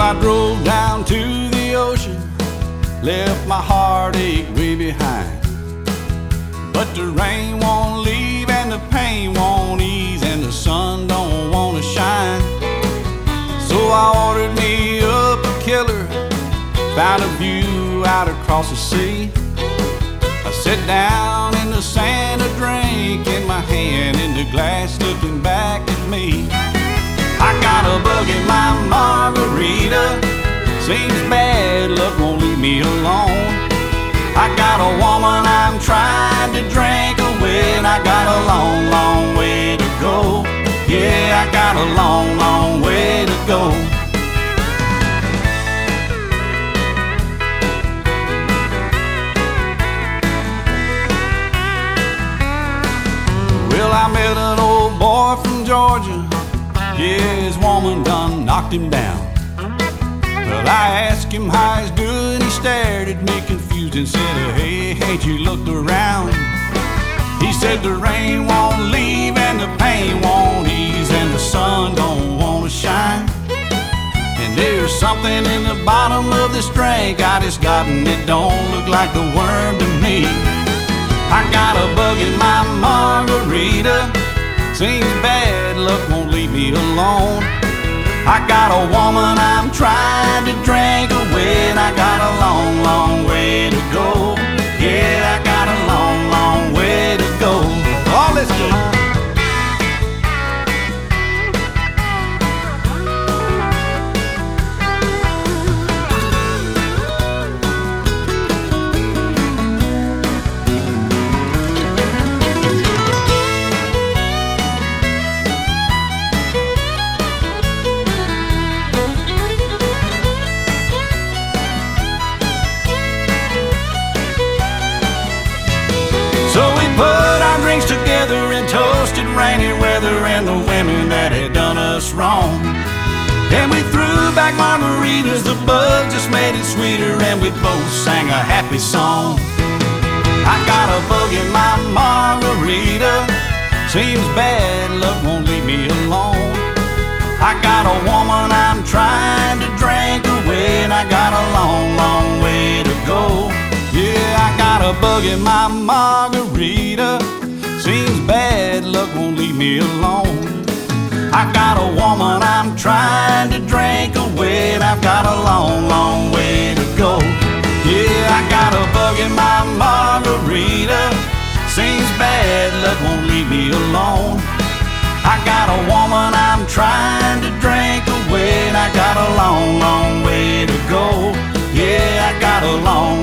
I drove down to the ocean, left my heartache way behind. But the rain won't leave and the pain won't ease and the sun don't wanna shine. So I ordered me up a killer, found a view out across the sea. I sat down in the sand, a drink in my hand, in the glass looking back at me. I got a bug in my margarita, seems bad luck won't leave me alone. I got a woman I'm trying to drink away, and I got a long, long way to go. Yeah, I got a long, long way to go. Well, I met an old boy from Georgia. Yeah, his woman done knocked him down. Well, I asked him how he's doing. He stared at me confused and said, hey, ain't you looked around? He said the rain won't leave and the pain won't ease and the sun don't wanna shine. And there's something in the bottom of this drink I just got, and it don't look like the worm to me. I got a bug in my margarita, seems bad luck won't leave me alone. I got a woman I'm trying to drink away, and I got a long, long way to go. Yeah, I got a long, long way to go. Oh, let's go. So we put our drinks together and toasted rainy weather and the women that had done us wrong. And we threw back margaritas, the bug just made it sweeter, and we both sang a happy song. I got a bug in my margarita, seems bad luck won't leave me alone. I got a woman I'm trying to drink away, and I got a long, long way to go. Yeah, I got a bug in my margarita, seems bad luck won't leave me alone. I got a woman I'm trying to drink away, and I've got a long, long way to go. Yeah, I got a bug in my margarita, seems bad luck won't leave me alone. I got a woman I'm trying to drink away, and I got a long, long way to go. Yeah, I got a long